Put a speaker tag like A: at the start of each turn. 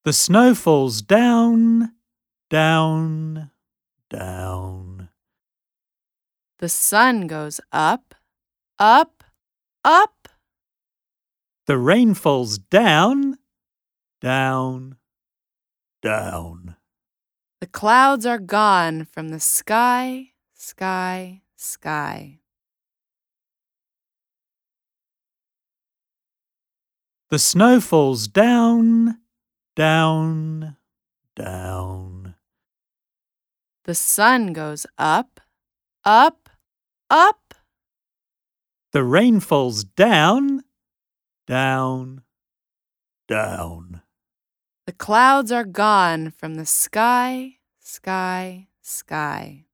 A: The snow falls down, down, down.
B: The sun goes up, up, up.
A: The rain falls down, down, down.
B: The clouds are gone from the sky, sky, sky.
A: The snow falls down, down, down.
B: The sun goes up, up, up.
A: The rain falls down, down, down.
B: The clouds are gone from the sky, sky, sky.